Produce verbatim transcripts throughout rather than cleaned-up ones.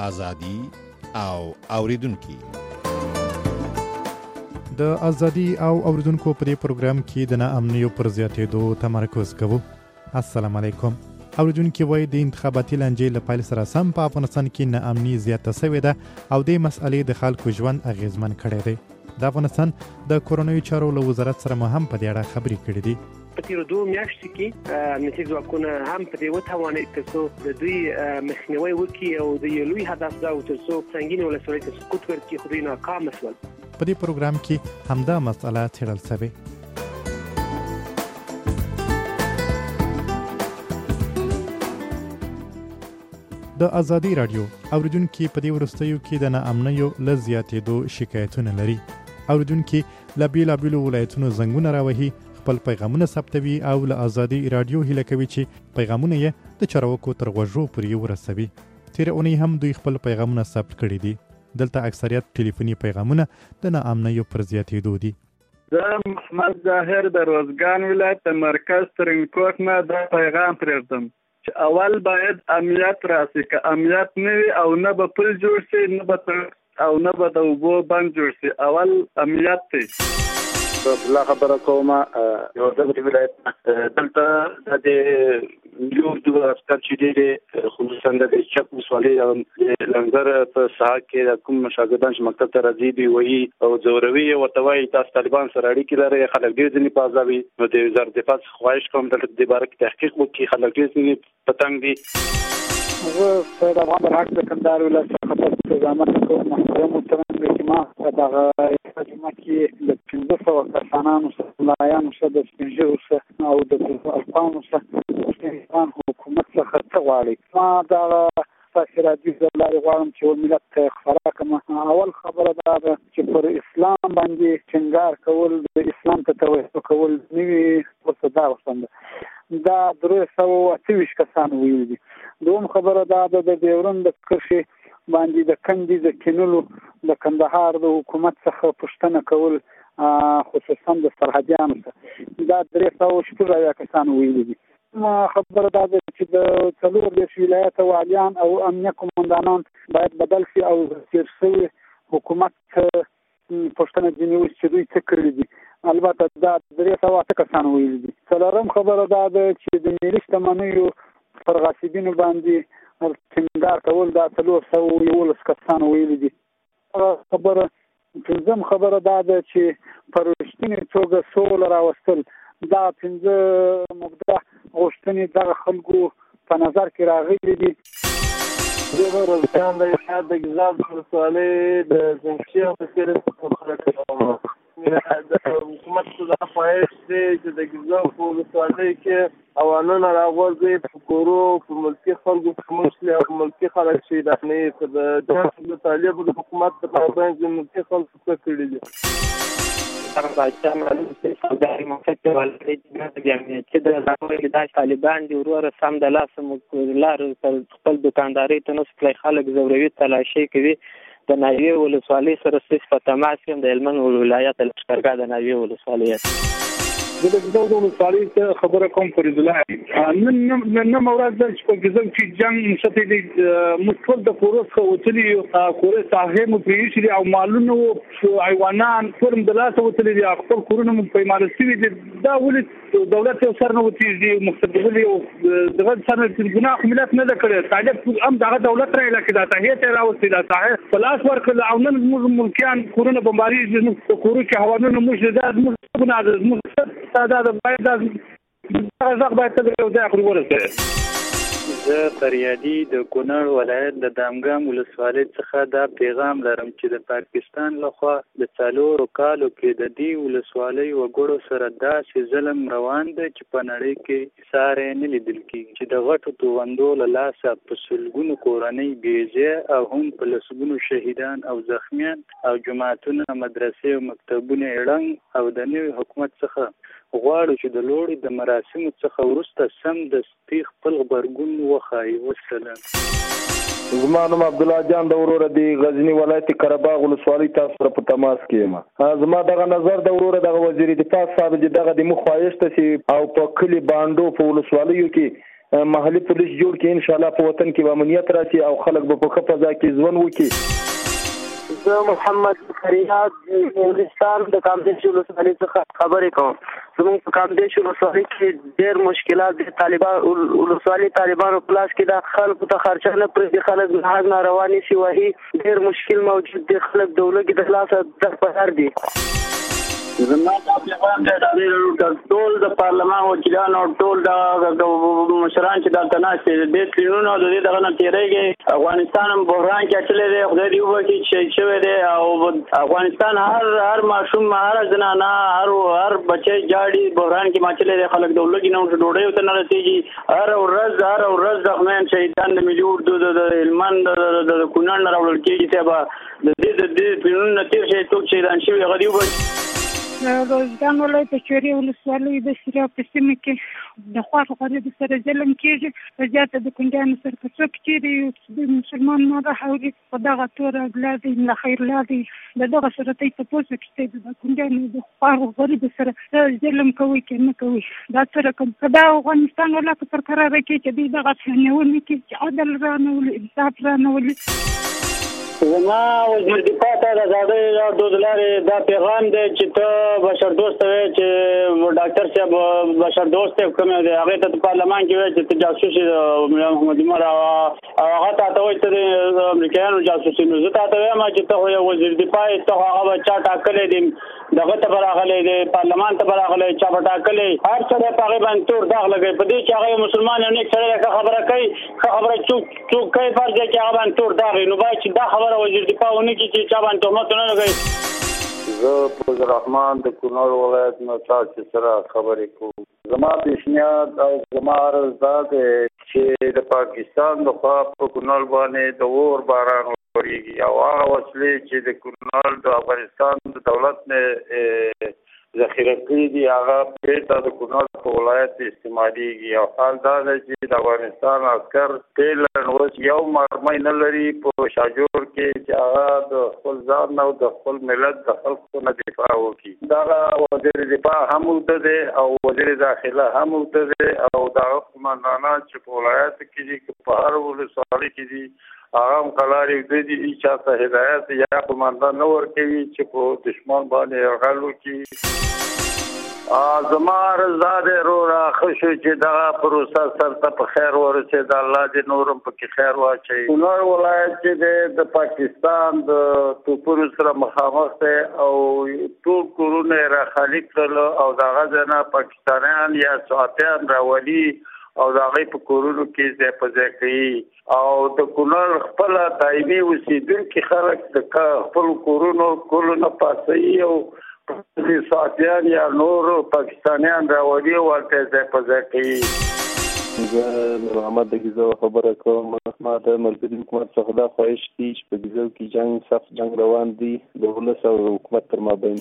ازادي او اوریدونکو. د ازادي او اوریدونکو په دې پروګرام کې د ناامنیو پر زیاتېدو تمرکز کوو. السلام علیکم. اوریدونکو وایي د انتخاباتي لانجې له پیل سره سم په افغانستان کې ناامني زیاته شوې ده او د مسئلې د خلکو ژوند اغیزمن کړی دی. د افغانستان د کورونیو چارو له وزارت سره مو هم په دې اړه خبرې کړې دي. په تیرو دوه میاشتو کې امنیتي ځواکونه هم په دې وتوانېد ترڅو د دوی مخنیوي وکړي او د یو لوی هدف دا و ترڅو سنګینې ولسوالۍ ته سقوط ورکړي، خو دوی ناکامه شول. په دې پروګرام کې همدا مسئله څېړل شوې. د ازادي رادیو اوریدونکو په دې وروستیو کې د ناامنیو له زیاتېدو شکایتونه لري. اوریدونکو له بیلابیلو ولایتونو زنګونه راوهي، خپل پیغامونه ثبتوي او له ازادي رادیو هیله کوي چې پیغامونه یې د چارواکو تر غوږو پورې ورسوي. تېره اونۍ هم دوی خپل پیغامونه ثبت کړي دي. دلته اکثریت ټلیفوني پیغامونه د ناامنیو پر زیاتېدو دي. زه محمد ظاهر د روزګان ولایت د مرکز ترینکوټ نه دا پیغام پرېږدم چې اول باید امنیت راسي. که امنیت نه وي او نه به پل جوړ شي، نه به او نه به د اوبو بند جوړ شي. اول امنیت دی. الله خبره کومه یو دغه ولایت دلته د یو د عسكر چې دی خصوصا د چک وسوالي او لنګر په ساحه کې کوم شاګردان چې مکتب ته راځي دی وایي او زوروي ورته وایي تاسو طالبان سره اړیکې لري، خلک ډېر ځنې پازوي. نو د وزارت دفاع خواهش کوم د دې باره کې تحقیق وکړي، خلک ډېر ځنې پتنګ دي. زه سید افغان برحق د کندهار ولایت څخه په زعامت کوم محترم محترم اجتماع په دغه اجتماع کې د پنځه سوه کسانانو سره ملایانو سره د سپین ږیرو سره او د افغانانو سره افغان حکومت څخه څه غواړي. ما دغه تاسې راډیو د لارې غواړم چې ول ملت ته خبره کړم. اول خبره دا ده چې پر اسلام باندې ټینګار کول، د اسلام ته توجه کول نوي ورته دا وسنده دا درې سوه اته ویشت کسان ویل دي. دوم خبره دا ده د ډیورند د کرښې باندې د کندې د کینولو د کندهار د حکومت څخه پوښتنه کول، خصوصا د سرحدیانو څخه، دا درې سوه شپږ اویا کسان ویلي دي. خبره دا ده چې د څلور دېرش ولایت والیان او امنیه قمندانان باید بدل شي او تېر شوي حکومت پوښتنه ځینې وشي چې دوی څه کړي دي. البته دا درې سوه اته کسان ویلي دي. څلورم خبره دا ده چې د ملي شتمنیو پر غاصبینو باندې ټینګار کول، دا څلور سوه یولس کسان ویلي دي. خبره پنځم خبره دا ده چې پر رښتینې توګه سوله راوستل، دا پنځه مبدع غوښتنې دغه خلکو په نظر کې راغلي دي. زه روزګان د ښار د ګیزاب ولسوالۍ د زنګشي په څېر خبره کوم. د حکومت څخه خواهش دی چې د ګیزاب په ولسوالۍ کې اوانونه راغورځي، په کورو په ملکي خلکو په مشکل او ملکي خلک شي داخلي په د جنګ د طالب د حکومت په تابع د ملکي خلکو څخه کړي دي. هغه باچا معلوم چې سوداګر مفکر ولري چې د ځانګړي د طالبان دی وروره سم د لاس لار خپل دکانداري ته نو خپل خلک زوروي تلاشي کوي. د ناوې ولسوالۍ سره څه په تماس کې د هلمند ولایت لښکرګاه د ناوې ولسوالۍ زه د ګیزاب ولسوالۍ ته خبره کوم. فرید الله نن نن ورځ ده چې په ګیزاب کې جنګ نښتې دی. موږ ټول د کورو څخه وتلي یو، کورې ساحې مو پرېښي دي او مالونه حیوانان ټول د لاسه وتلي دي، خپل کورونه مو پیمانه شوي دي. دا ولې دولت یو سر نه وتېږي مقتدرولي او دغه سر ګناه خو ملت نه ده کړی. طالب هم دغه دولت را ایله کړي، دا ساحې ته یې راوستې، دا ساحې په لاس ورکړل او نن زموږ ملکیان کورونه بمبارېږي، زموږ په کورو کې حیوانونه موږ دا زموږ ګناه ده. زموږ دا دا باید دا غږ باید ته یو ځای خپل ورسوي. زه فریادي د کونړ ولایت د دامګام ولسوالۍ څخه دا پیغام لرم چې د پاکستان لخوا د څلورو کالو کې د دې ولسوالۍ وګړو سره داسې ظلم روان دی چې په نړۍ کې ساری نه لیدل کېږي، چې د غټو توغندو له لاسه په سلګونو کورنۍ بېځایه او هم په لسګونو شهیدان او زخمیان او جوماتونه، مدرسې او مکتبونه یې ړنګ او د نوي حکومت څخه غواړو چې د لوړې د مراسمو څخه وروسته سمدستي خپل غبرګون وښایي. والسلام. زما نوم عبدالله جان د وروره د غزني ولایت قرهباغ ولسوالۍ تاسو سره په تماس کې یم. زما دغه نظر د وروره دغه وزیر دفاع صاحب چې دغه د مخ خواهش ته او په کلي باندو په ولسوالیو کې محلي پولیس جوړ کړي ان شاء الله په وطن کې به امنیت راشي او خلک به په ښه فضا کې ژوند وکړي. زه محمد فریاد انګلستان د کامدیش ولسوالۍ څخه خبرې کوم. زموږ په کامدیش ولسوالۍ کې ډېر مشکلات دي. طالبان ولسوالۍ طالبانو په لاس کې د خلکو ته خرچه نه پرېږدي، خلک ناحق ناروا نیسي وهي. ډېر مشکل موجود دی، خلک د ولږې د لاسه درپدر دي. زما دا پیغام دی د ټول د پارلمان وکیلانو ټول د مشران چې دلته ناست دي د تلونو د دې دغه نه تیریږي. افغانستان هم بحران کې اچولی دی، خدای دې وبخښي چې شهید شوی دی. او افغانستان هر هر ماشوم هر زنانه هر هر بچی جاړي بحران کې ماچلی دی. خلک د ولږې نه ډوډۍ ورته نه رسېږي. هر ورځ هر ورځ زخمیان شهیدان د ملي اردو د هلمند د کونړ نه راوړل کېږي. صاحبه د دې د دې تلونو نه تېر شي څوک شهیدان شوي هغه دې وبخښي. روزګان ولایت د چورې ولسوالۍ د سریاب په سیمه کې د خوار غریب سره ظلم کېږي. په زیاته د کونډیانو سره که څوک چېرې د مسلمان ماده حوري په دغه توره اګلا دی له خیرلا دی د دغه سره تی تپوس وکړئ د کونډیانو د خوار غریب سره ظلم کوي که نه کوي. دا څه رقم که دا افغانستان ولاکه پر قراره کې چې دوی دغه نیونې کې چې عدل رانولي انصاف رانولي. زما وزیر دفاع ته د ازادۍ راډیو د لارې دا پیغام دی چې ته بشر دوست وې چې ډاکټر صاحب بشر دوست کوم دی هغه ته پارلمان کې وې چې ته جاسوس یې محمد عمر او هغه ته ته وایي ته د امریکایانو جاسوس یې. زه ته وایم چې ته یو وزیر دفاع ته هغه چا ټاکلی دی دغه ته راغلی دی پارلمان ته راغلی چا به ټاکلی هر څه په هغې باندې تور داغ لګوي. په دې چې هغه مسلمان یو نیک سړی ښه خبره کوي ښه خبره څوک څوک کوي فرض دی چې هغه باندې تور داغ وي. نو باید چې دا خبره وزیر دفاع ونه کړي چې چا باندې تهمت ونه لګوي. زه فوز الرحمن د کونړ ولایت نه تاسو سره خبرې کوم. زما پیشنهاد او زما عرض دا دی چې د پاکستان د خوا په کونړ باندې د اور باران وریږي او هغه وسلې چې د کونړ د افغانستان د دولت نه ذخیره کړي دي هغه بیرته د کونړ په ولایت استعمالیږي. او حال دا دی چې د افغانستان عسکر فعلا اوس یو مرمۍ نه لري په شاجور کې چې هغه د خپل ځان او د خپل ملت د خلکو نه دفاع وکړي. دغه وزیر دفاع هم اوږده دی او وزیر داخله هم اوږده دی او دغه قمندانان چې په ولایت کې دي که په هر ولسوالۍ کې دي هغه هم قلارې اوږده دي. هېچا ته هدایت یا قمندان نه ورکوي چې په دښمن باندې یرغل وکړي. زما عرض دا دی وروره ښه شو چې دغه پروسه سرته په خیر ورسېده. الله دې نور هم پکې خیر واچوي. کونړ ولایت چې دی د پاکستان د توپونو سره مخامخ دی او ټول کورونه یې راخالي کړل او د هغه ځای نه پاکستانیان یا سواتیان راولي او د هغې په کورونو کې ځای په ځای کوي. او د کونړ خپله دایمي اوسېدونکي خلک د خپلو کورونو کلو نه پاڅوي او سواتیان یا نور پاکستانیان راولي او هلته ځای په ځای کوي. زه محمد د ګیزو خبره کوم. ما د ملګري حکومت څخه دا خواهش دی چې په ګیزو کې جنګ سخت جنګ روان دی د ولس او حکومت تر مابین.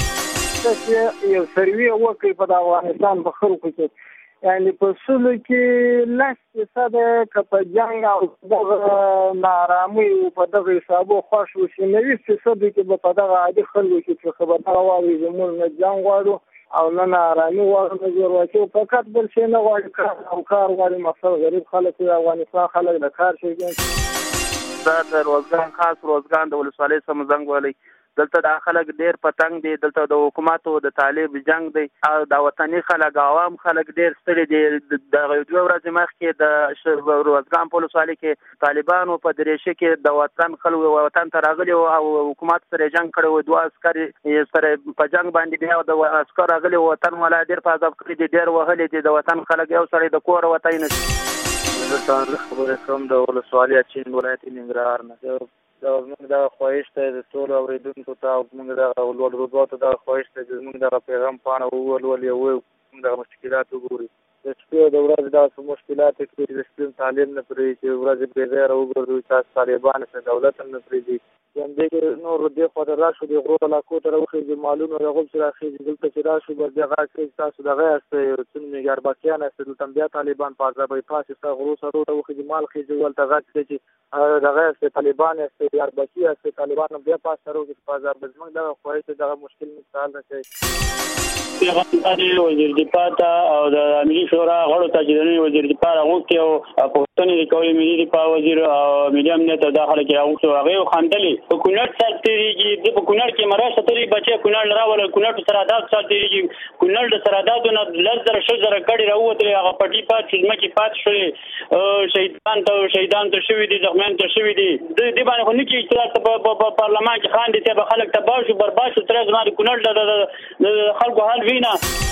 چې یو سروي وکړي په افغانستان په خلکو کې یعنی په سلو کې لس فیصده که په جنګ او دغه نارامۍ په دغه حسابو خوښ وشي نوي فیصده کې به په دغه عادي خلکو کې چې خبردار وایي زموږ نه جنګ غواړو او نه نارامي غواړو نه زور واچو فقط بل شی نه غواړي کار او کار غواړي. مثلا غریب خلک د افغانستان خلک د کار شي. دا د روزګان خاص روزګان د ولسوالۍ سم زنګ والی دلته د خلک ډیر پتنګ دي. دلته د حکومت او د طالب جنگ دی او د وطني خلک عوام خلک ډیر ستړي دي. د دوه ورځې مخکې د روزګان په ولسوالۍ کې طالبانو په دریشه کې د وطن خلک وطن ته راغلي او حکومت سره جنگ کړی و. دوه عسکر سره په جنگ باندې بیا د عسکر راغلي وطن ولا ډیر په عذاب کړی دي ډیر وهلي دي. د وطن خلک یو سړی د کور وتی نه زه تاریخ خبرې کوم د ولسوالۍ اچین ولایت ننګرهار نه. دا موږ دغه خواهش ته د ټولو اورېدونکو ته او موږ دغه لوړرتبو ته دغه خواهش ته چې موږ دغه پیغام پاڼه وولولو او موږ دغه مشکلات وګورو. د شپې د ورځې داسې مشکلات چې د شپې تعلیم نه پرېږدي چې ورځې بې ځایه راوګرځوي تاسو طالبان سره دولت هم نه پرېږدي. همدې کې نور دې خوا ته راشو د غرو علاقو ته راوخېږي معلومه د غوب چې راخېږي دلته چې راشو بس دغه چې تاسو دغه یاستئ څومره میګارباکیان یاستئ دلته بیا طالبان په عذابوي تاسو ستا غرو سره راوخېږي مال خېږي ولته غږ دی چې دغه یاستئ طالبان یاستئ میګارباکي یاستئ طالبان هم بیا پاس سره راوخېږي په عذاب. زموږ دغه خواهش دغه مشکل مثال نه کوي. پیغام دی وزیر دفاع ته او د ملي شورا غړو ته چې د وزیر دفاع راغوښتي او پښتنې کوي ملي دفاع وزیر او ملي امنیت داخله کې راغوښتي هغه خندلې په کونړ سرتېږي د په کونړ کې مرسته ترې بچي کونړ راول کونړ سرحدات سرتېږي کونړ د سرحداتو نه لزر شزر کډي راوته هغه پټي پات چې مکه پات شوې شهیدان ته شهیدان ته شوې دي زخمیان ته شوې دي د دې باندې خو نه کې اجتماع په پارلمان کې خان دي ته خلک تباہ شو برباد شو تر زموږ کونړ د خلکو حال وینا.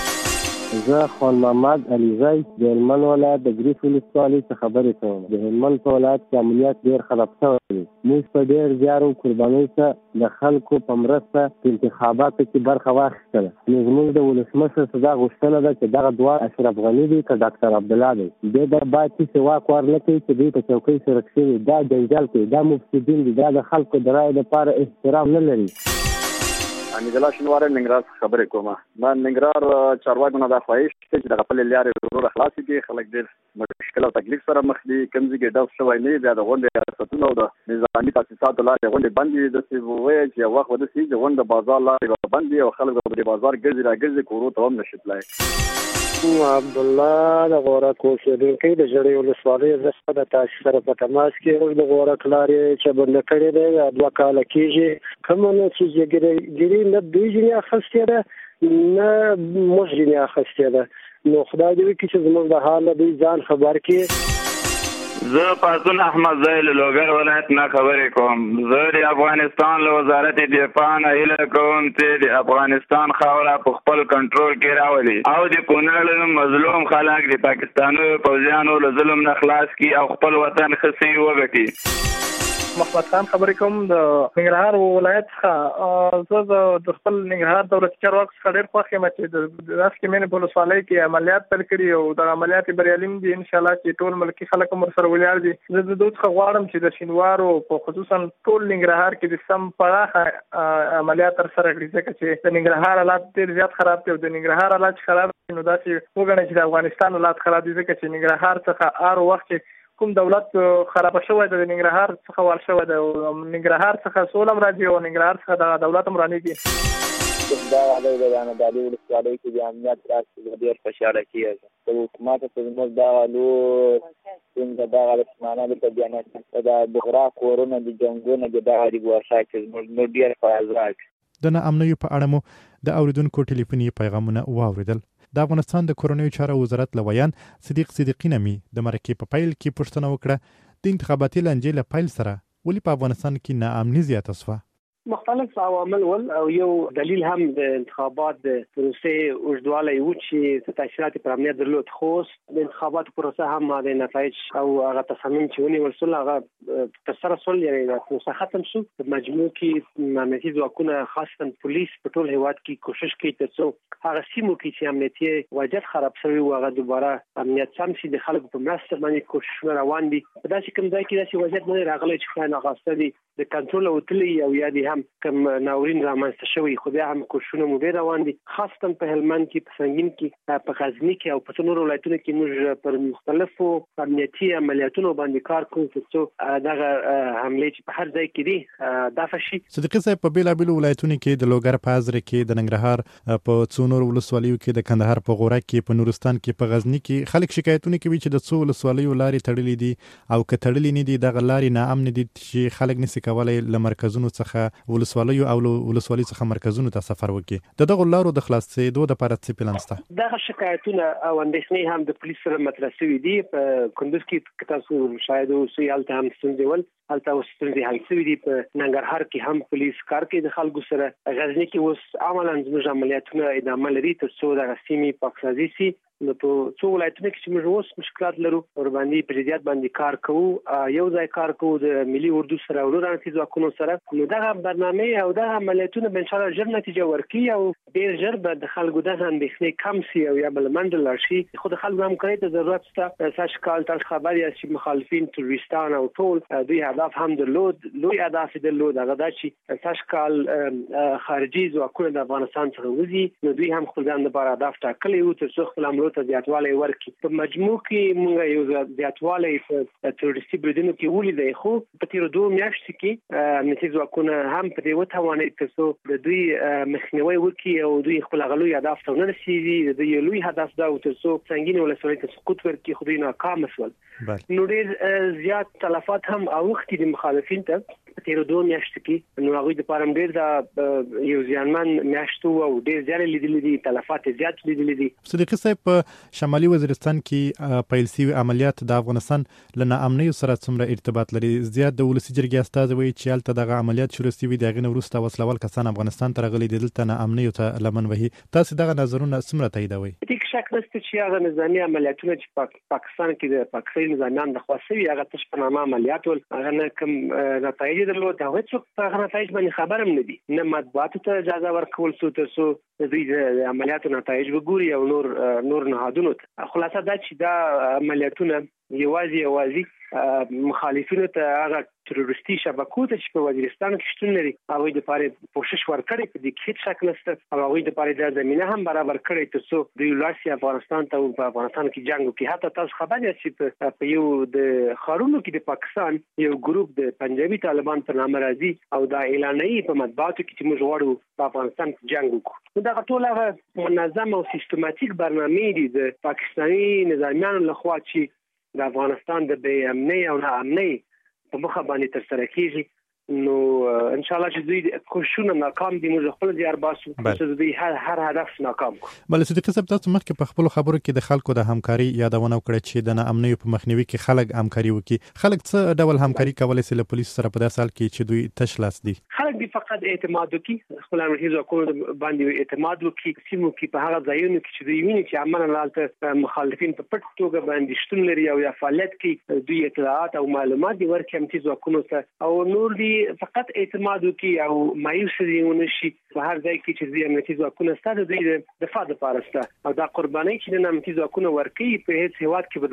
زه خان محمد علیزی د هلمند ولایت د ګریف ولسوالۍ څخه خبرې کوم. د هلمند په ولایت کې امنیت ډېر خراب شوی دی. موږ په ډېر زیار او قربانۍ سره د خلکو په مرسته په انتخاباتو کې برخه واخیستله. نو زموږ د ولسمشر څخه دا غوښتنه ده چې دغه دواړه اشرف غني دی که ډاکټر عبدالله دی دې به باید هېڅ واک ورنه کوي چې دوی په چوکۍ سره کښېني. دا جنجال کوي، دا مفسدین دي، دا د خلکو د رایې لپاره احترام نه لري. حمید الله شینواری ننګرهار خبرې کوم. ما ننګرهار چارواکو نه دا خواهش کوي چې د خپلې لارې ورور خلاص کړي. خلک ډېر مشکل او تکلیف سره مخ دي. کوم ځای کې ډاو شوی نه بیا د غونډې ریاستونو او د نظامي تاسیساتو لارې غونډې بندې دي. داسې ووایي چې یو وخت به داسې چې غونډه بازار لارې به بند وي او خلک به د بازار ګرځي را ګرځي کورو ته هم نشي تللی. عبدالله د غورک اوسېدونکی د ژړۍ ولسوالۍ زه د تاسو سره په تماس کې یم. د غورک لارې چې بنده کړې دی دوه کاله کېږي. کومه نه چې ګیري نه دوی ځینې اخیستې ده نه موږ ځینې اخیستې ده. نو خدای دې وکړي چې زموږ د حال دوی ځان خبر کړي. زه پاڅون احمد زی له لوګر ولایت نه خبرې کوم. زه د افغانستان له وزارت دفاع نه هیله کوم چې د افغانستان خاوره په خپل کنټرول کې راولي او د کونړ مظلوم خلک د پاکستاني پوځیانو له ظلم نه خلاص کړي او خپل وطن خسي وګټي. محمد خان خبرې کوم د ننګرهار ولایت څخه. زه د خپل ننګرهار دولتي چارواکو څخه ډېر خوښ یم چې د داسې کمینې په ولسوالۍ کې عملیات پیل کړي او د عملیات بریالي دي. انشاءالله چې ټول ملکي خلک هم ورسره ولاړ دي. زه د دوی څخه غواړم چې د شینوارو په خصوصا ټول ننګرهار کې د سم پراخه عملیات ترسره کړي ځکه چې د ننګرهار حالات ډېر زیات خراب دي او د ننګرهار حالات چې خراب دي نو داسې وګڼئ چې د افغانستان حالات خراب دي ځکه چې ننګرهار څخه هر وخت چې کوم دولت خراب شوی د ننګرهار څخه وال شوی د ننګرهار څخه سوله راځي او ننګرهار څخه د دولت هم رانیږي. دا غواړي د انا د ولسوالۍ کې د امنیت راشي ډېر خوشاله کیږي. د حکومت په زموږ دا لو څنګه دا غلطمانه د بیانات د بغرا کورونه د جنگونو د دغه دی ورشای چې موږ ډېر فعال. د ناامنیو په اړه مو د اوریدونکو ټلیفوني پیغامونه واوریدل. د افغانستان د کورنیو چارو وزارت لویان صدیق صدیقی نمی د مرکې په پیل کې پوښتنه وکړه د انتخاباتي لانجې له پیل سره ولې په افغانستان کې ناامني زیاته شوه. مختلف عوامل ول او یو دلیل هم د انتخابات د پروسې اوږدوالی و چې تاثیرات پر امنیت درلود. خو د انتخاباتو پروسه هم د نتایج او هغه تصامیم چې ونیول شول هغه ترسره شول یعنی پروسه ختم شو. په مجموع کې امنیتي ځواکونه خاصتا پولیس په ټول هیواد کې کوشش کوي ترڅو هغه سیمو کې چې امنیتي وضعیت خراب شوی و هغه دوباره امنیت سم شي. د خلکو په مرسته باندې کوششونه روان دي. په داسې کوم ځای کې داسې وضعیت نه راغلی چې خدای ناخواسته دي د کنټرول وتلی او یا دې هم کوم ناورین رامنځته شوی. خو بیا هم کوششونه مو ډېر روان دي خاصتا په هلمند کې په سنګین کې په غزني کې او په نورو ولایتونو کې موږ پر مختلفو امنیتي عملیاتونو باندې کار کوو ترڅو دغه حملې چې په هر ځای کې دي دفع شي. صدیقي صاحب په بیلابیلو ولایتونو کې د لوګر په ازره کې د ننګرهار په څو نورو ولسوالیو کې د کندهار په غورک کې په نورستان کې په غزني کې خلک شکایتونه کوي چې د څو ولسوالیو لارې تړلې دي او که تړلې نه دي دغه لارې ناامن دي چې خلک نشي کولای له مرکزونو څخه ولسوالیو او ولسوالۍ څخه مرکزونو ته سفر وکړي. د دغه لارو د خلاصېدو لپاره څه پلان شته؟ دغه شکایتونه او اندېښنې هم د پولیس سره مطرح شوي دي. په کندوز کې تاسو شاید اوسئ هلته هم ستونزې ول هلته اوس ستونزې حل شوي دي. په ننګرهار کې هم پولیس کار کوي د خلکو سره. غزني کې اوس عملاً زموږ عملیاتونه ادامه لري ترڅو دغه سیمې پاکسازي شي. نو په څو ولایتونو کې چې موږ اوس مشکلات لرو ور باندې په جديت باندې کار کوو. یو ځای کار کوو د ملي اردو سره او نورو ځواکونو سره. نو دغه برنامه او دغه عملیاتونه به ان شاء الله ژر نتیجه ورکړي او ډېر ژر به د خلکو دغه اندېښنې کم شي او یا بل منډل شي. خو د خلکو همکارۍ ته ضرورت شته. ساش کال تاسو خبر یاست چې مخالفین تروریستان او ټول دوی هدف هم درلود لوی هدف درلود هغه دا چې ساش کال خارجي ځواکونه د افغانستان څخه وځي. نو دوی هم خپل ځان لپاره هدف ټاکلی و ترڅو خپل امنیت ته زیاتوالی ورکړي. په مجموع کې موږ یو زیاتوالی په تروریستي بریدونو کې ولیدی، خو په تیرو دوه میاشتو کې امنیتي ځواکونه هم په دې وتوانېد تر څو د دوی مخنیوي وکړي او دوی خپل هغه لوی اهداف ته ورسېږي. د دوی لوی هدف دا و تر څو سنګینې ولسوالۍ ته سقوط ورکړي، خو دوی ناکام شول. نو ډېر زیات تلفات هم اوښتي دي مخالفین ته په تیرو دوه میاشتو کې. نو هغوی دپاره هم ډېر دا یو زیانمن میاشت و او ډېر زیانې لیدلي دي، تلفات زیات لیدلي دي. صدیقي صاحب، په شمالي وزیرستان کې پیل شوي عملیات د افغانستان له ناامنیو سره څومره ارتباط لري؟ زیات د ولسي جرګې استازي وایي چې هلته دغه عملیات شروع شوي دي، هغې نه وروسته وسله وال کسان افغانستان ته راغلي دي، دلته ناامنیو ته لمن وهي. تاسې دغه نظرونه څومره تاییدوئ؟ په دې کې شک نشته چې هغه نظامي عملیاتونه چې پاکستان کې د پاکستاني نظامیانو لخوا شوي هغه تش په نامه عملیات ول، هغه نه کوم نتایج یې درلود. هغوی څوک په هغه نتایج باندې خبر هم نه دي، نه مطبوعاتو ته اجازه ورکول شو تر څو د دوی د عملیاتو نتایج وګوري او نور نور نهادونو ته. خلاصه دا چې دا عملیاتونه یوازې یوازې مخالفینو ته هغه تروریستي شبکو ته چې په وزیرستان کې شتون لري هغوی دپاره کوشش ورکړی، په دې کې هېڅ شک نشته، او هغوی دپاره دا زمینه هم برابر کړی تر څو دوی ولاړ شي افغانستان ته او په افغانستان کې جنګ وکړي. حتی تاسو خبر یاست چې په یو د ښارونو کې د پاکستان یو ګروپ د پنجابي طالبان په نامه راځي او دا اعلانوي په مطبوعاتو کې چې موږ غواړو په افغانستان کې جنګ وکړو. نو دغه ټول هغه منظم او سیستماتیک برنامې دي د پاکستاني نظامیانو لخوا چې د افغانستان د بې امنۍ او ناامنۍ په مخه باندې ترسره کېږي. نو ان شاء الله چې دوی کوششونه ناکام دي، موږ خپل زیار باسو چې دوی هر هر هدف ناکام کړو. بل صدیقي صاحب، تاسو مخکې په خپل خبرو کې د خلکو د همکاري یادونه وکړه چې د ناامنۍ په مخنیوي کې خلک همکاري وکړي. خلک څه ډول همکاري کولی شي له پولیسو سره په داسې حال کې چې دوی تش لاس دي؟ خلک دې فقط اعتماد وکړي، خپل امنیتي ځواکونو باندې اعتماد وکړي، سیمو کې په هغه ځایونو کې چې دوی ویني چې عملاً هلته مخالفین په پټ توګه باندې شتون لري او یا فعالیت کوي، دوی اطلاعات او معلومات دې ورکړي امنیتي ځواکونو ته، او نور دي فقط اعتماد وکړي او مایوس دي ونه شي په هر ځای کې چې دوی امنیتي ځواکونه شته د دوی د دفاع دپاره شته. او دا قربانۍ چې نن امنیتي ځواکونه ورکوي په هېڅ هېواد کې به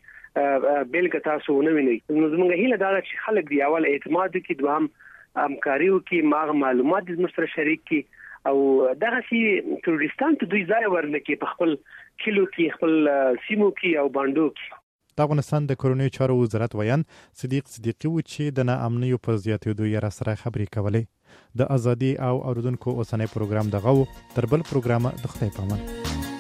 داسې بېلګه تاسو ونه وینئ. نو زموږ هیله دا ده چې خلک دې اول اعتماد وکړي، دوهم همکاري وکړي، ماغه معلومات دې زموږ سره شریک کړي، او دغسې تروریستان ته دوی ځای ورنکړي په خپل کلیو کې، خپل سیمو کې او بانډو کې. د افغانستان د کورنیو چارو وزارت ویان صدیق صدیقي و چې د ناامنیو په زیاتېدو یې راسره خبرې کولې. د ازادي او اوریدونکو اوسنی پروګرام دغه و. تر بل پروګرامه د خدای په امان.